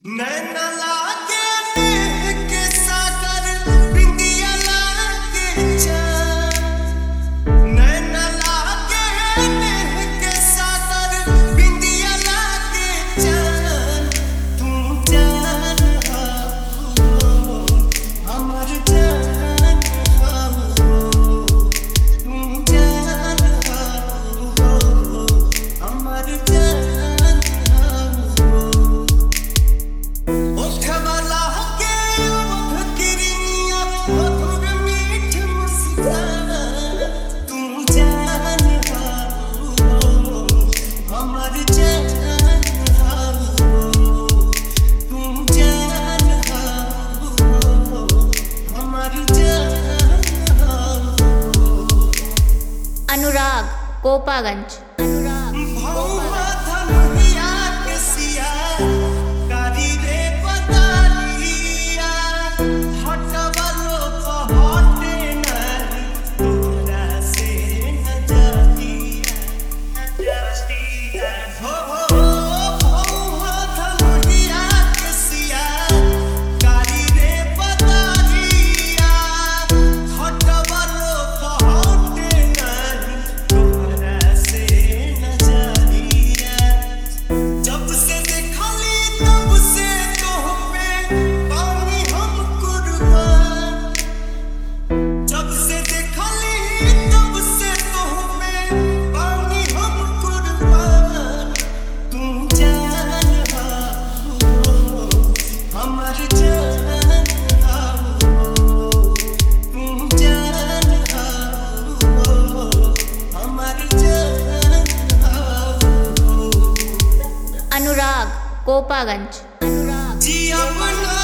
नैना लागे नेह के सागर बिंदिया लागे चाँद। नैना लागे नेह के सागर बिंदिया लागे चाँद। तू जान हो अमर जान हो। तू जान हो अमर जान हो। अनुराग कोपागंज। अनुराग कोपागंज। जी अपना